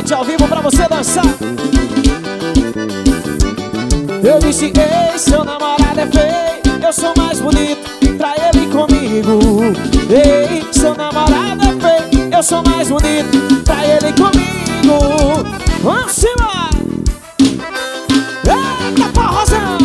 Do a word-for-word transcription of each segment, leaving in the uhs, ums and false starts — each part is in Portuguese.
noite ao vivo pra você dançar. Eu disse, ei, seu namorado é feio, eu sou mais bonito, trai ele comigo. Ei, seu namorado é feio, eu sou mais bonito, trai ele comigo. Vamos cima! Eita, forrozão!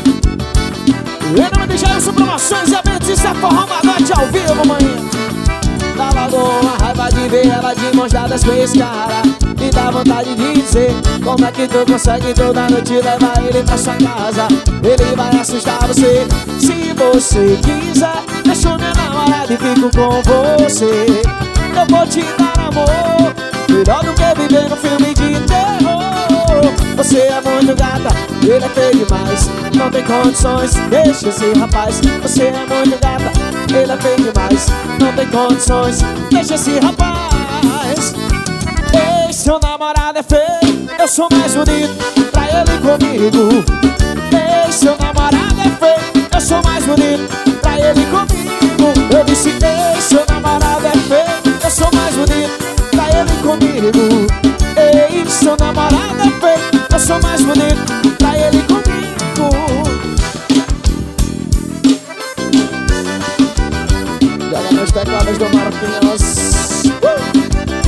Em nome de Jailson Promoções e Eventos, isso é forró da noite ao vivo, manhã. Dá logo uma raiva de ver ela de mãos dadas com esse cara. Me dá vontade de dizer, como é que tu consegue toda noite levar ele pra sua casa? Ele vai assustar você. Se você quiser, deixo minha namorada e fico com você. Eu vou te dar amor, melhor do que viver no filme de terror. Você é muito gata, ele é feio demais, não tem condições, deixa esse rapaz. Você é muito gata, ele é feio demais, não tem condições, deixa esse rapaz. Ei, seu namorado é feio, eu sou mais bonito, trai ele comigo. Ei, seu namorado é feio, eu sou mais bonito, trai ele comigo. Eu disse, ei, seu namorado é feio, eu sou mais bonito, trai ele comigo. Ei, seu namorado é feio, eu sou mais bonito, trai ele comigo. Joga nos teclados do Marquinhos. uh!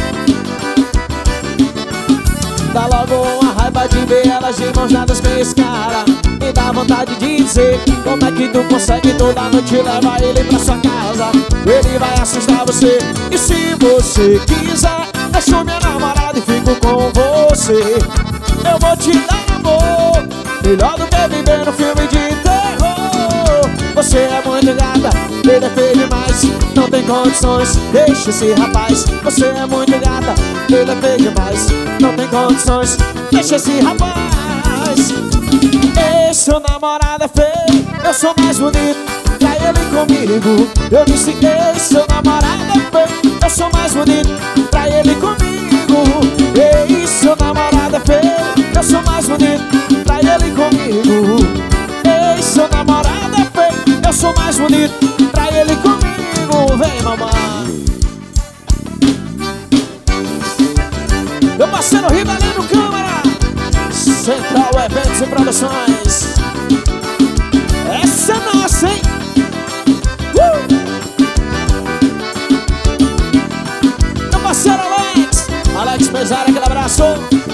Dá logo uma raiva de ver elas de mãos dadas com esse cara. Me dá vontade de dizer, como é que tu consegue toda noite levar ele pra sua casa? Ele vai assustar você. E se você quiser, deixo minha namorada e fico com você. Eu vou te dar amor, melhor do que viver no filme de terror. Você é muito gata, ele é feio demais, não tem condições, deixa esse rapaz. Você é muito gata, ele é feio demais, não tem condições, deixa esse rapaz. Ei, seu namorado é feio, eu sou mais bonito, trai ele comigo. Eu disse, ei, seu namorado é feio, eu sou mais bonito, trai ele comigo. Ei, seu namorado é feio, eu sou mais bonito, trai ele comigo. Ei, seu namorado é feio, eu sou mais bonito, trai ele comigo. Vem, mamãe. Meu parceiro Ribelino Câmara, Central Eventos e Produções. Essa é nossa, hein? Uh! Meu parceiro Alex, Alex Pesaro, aquele abraço.